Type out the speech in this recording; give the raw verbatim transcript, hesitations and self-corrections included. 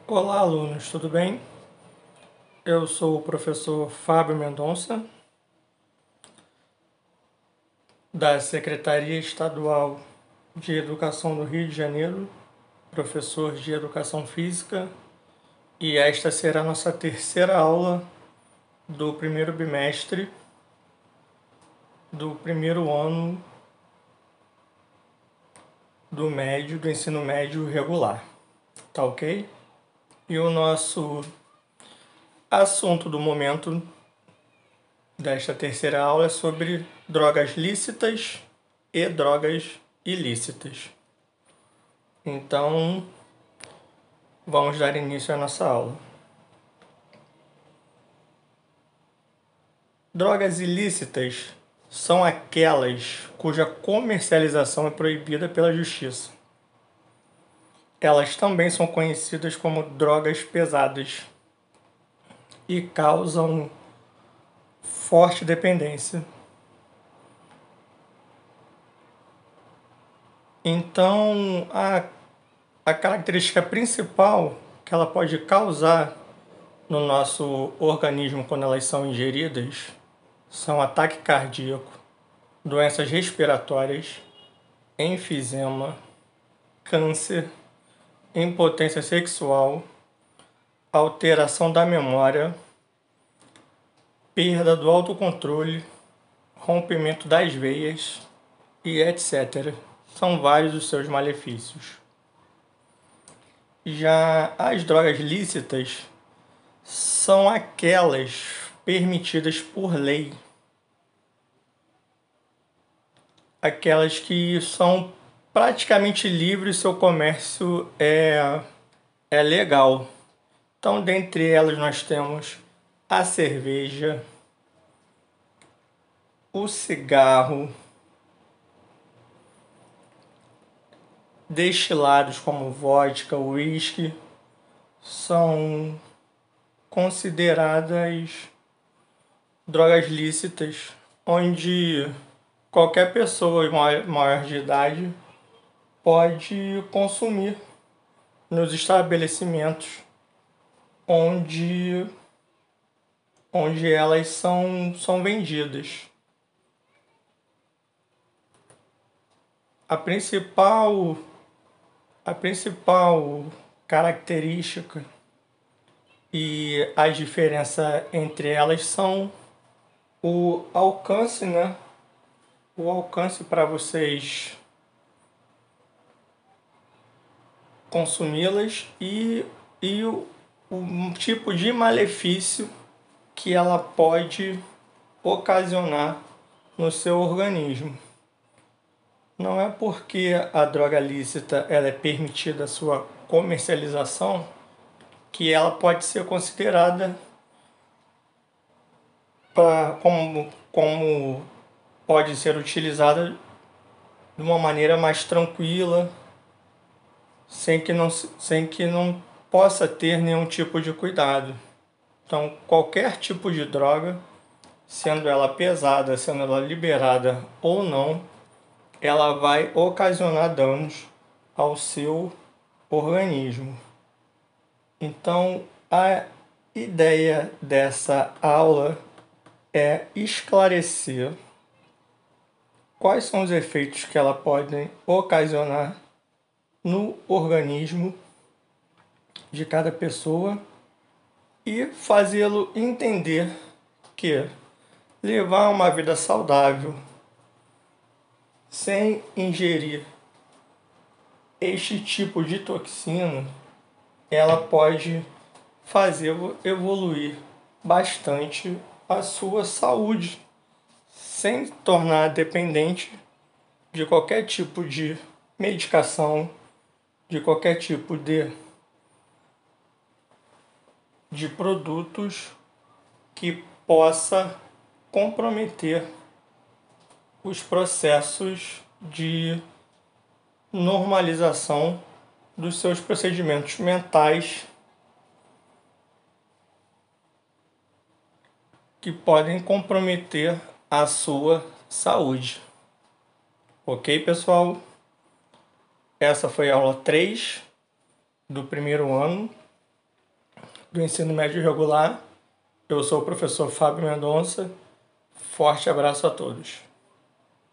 Olá, alunos, tudo bem? Eu sou o professor Fábio Mendonça, da Secretaria Estadual de Educação do Rio de Janeiro, professor de Educação Física, e esta será a nossa terceira aula do primeiro bimestre do primeiro ano do médio, do ensino médio regular, tá ok? E o nosso assunto do momento desta terceira aula é sobre drogas lícitas e drogas ilícitas. Então, vamos dar início à nossa aula. Drogas ilícitas são aquelas cuja comercialização é proibida pela justiça. Elas também são conhecidas como drogas pesadas e causam forte dependência. Então, a, a característica principal que ela pode causar no nosso organismo quando elas são ingeridas são ataque cardíaco, doenças respiratórias, enfisema, câncer, impotência sexual, alteração da memória, perda do autocontrole, rompimento das veias e etcétera. São vários os seus malefícios. Já as drogas lícitas são aquelas permitidas por lei, aquelas que são praticamente livres, seu comércio é, é legal. Então, dentre elas, nós temos a cerveja, o cigarro, destilados como vodka, uísque, são consideradas drogas lícitas, onde qualquer pessoa maior de idade pode consumir nos estabelecimentos onde, onde elas são, são vendidas. A principal, a principal característica e a diferença entre elas são o alcance, né? O alcance para vocês consumi-las e, e o, o tipo de malefício que ela pode ocasionar no seu organismo. Não é porque a droga lícita ela é permitida a sua comercialização que ela pode ser considerada pra, como, como pode ser utilizada de uma maneira mais tranquila, sem que não, sem que não possa ter nenhum tipo de cuidado. Então, qualquer tipo de droga, sendo ela pesada, sendo ela liberada ou não, ela vai ocasionar danos ao seu organismo. Então, a ideia dessa aula é esclarecer quais são os efeitos que ela pode ocasionar no organismo de cada pessoa e fazê-lo entender que levar uma vida saudável sem ingerir este tipo de toxina, ela pode fazer evoluir bastante a sua saúde, sem tornar dependente de qualquer tipo de medicação, de qualquer tipo de, de produtos que possa comprometer os processos de normalização dos seus procedimentos mentais que podem comprometer a sua saúde. Ok, pessoal? Essa foi a aula três do primeiro ano. do ensino médio regular. Eu sou o professor Fábio Mendonça. Forte abraço a todos.